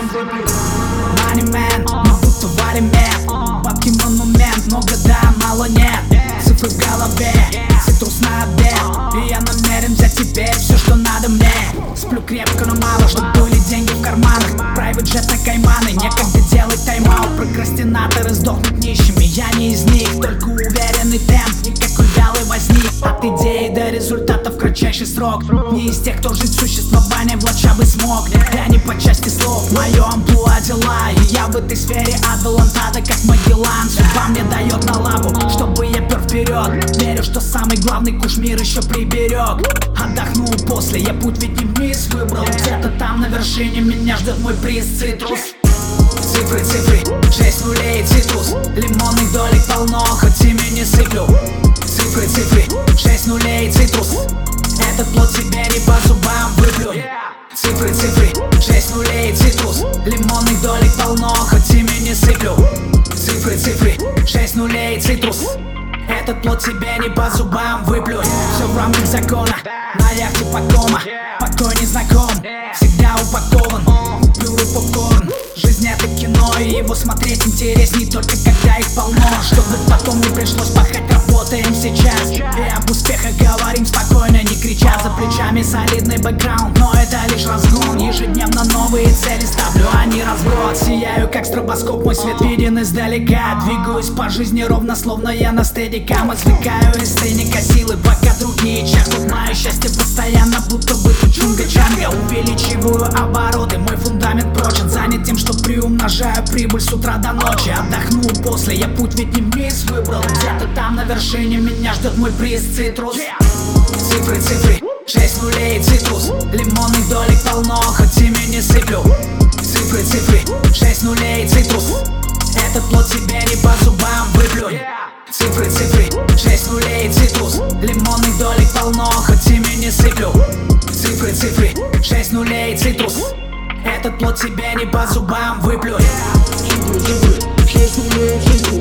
Money man, мы будто варим мед. Бабки монумент, много да, мало нет. Цифры в голове, цитрус на обед. И я намерен взять теперь все, что надо мне. Сплю крепко, но мало, чтоб были деньги в карманах. Private jet на Кайманы, некогда делать тайм-аут. Прокрастинаторы сдохнут нищими, я не из них. Только уверенный темп, никакой вялый возник. От идеи до результата в кратчайший срок. Не из тех, кто жить существование влача бы смог. Я не по части слов, мое амплуа дела. И я в этой сфере адалантада, как Магеллан. Судьба мне дает на лапу, чтобы я пер вперед. Верю, что самый главный куш мир еще приберег. Отдохну после, я путь ведь не вниз выбрал. Где-то там на вершине меня ждет мой приз цитрус. Цифры, цифры, 6 нулей цитрус. Лимонных долек полно, хоть ими не сыплю. Цифры, цифры, 6 нулей цитрус. Этот плод себе не по зубам выплюнь. Цифры, цифры, 6 нулей цитрус. Лимонных долек полно, хоть ими не сыплю. Цифры, цифры, 6 нулей цитрус. Этот плод тебе не по зубам выплюнь. Все в рамках закона, на яхте Пакома. Покой не знаком, всегда упакован. Купюры попкорн, жизнь это кино. И его смотреть интересней только когда их полно. Чтобы потом не пришлось пахать, работаем сейчас. И об успехах говорим спокойно, не крича. За плечами солидный бэкграунд, но это лишь разгон. Ежедневно новые цели ставлю, а не разброд. Сияю как стробоскоп, мой свет виден издалека. Двигаюсь по жизни ровно, словно я на стедикам. Извлекаю из тайника силы, пока другие чахнут. Мое счастье постоянно, будто бы тут чунга-чанга. Увеличиваю обороты, мой фундамент прочен. Занят тем, что приумножаю прибыль с утра до ночи. Отдохну после, я путь ведь не вниз выбрал. Где-то там на вершине меня ждет мой приз цитрус. Цифры, цифры, 6 нулей цитрус. Лимонных долек полно, хоть ими не сыплю. Цифры, цифры, 6 нулей цитрус. Этот плод тебе не по зубам выплюнь. Цифры, цифры, 6 нулей цитрус. Лимонных долек полно, хоть ими не сыплю. Цифры, цифры, 6 нулей цитрус. Этот плод тебе не по зубам выплюнь. Цифры, 6 нулей цитрус.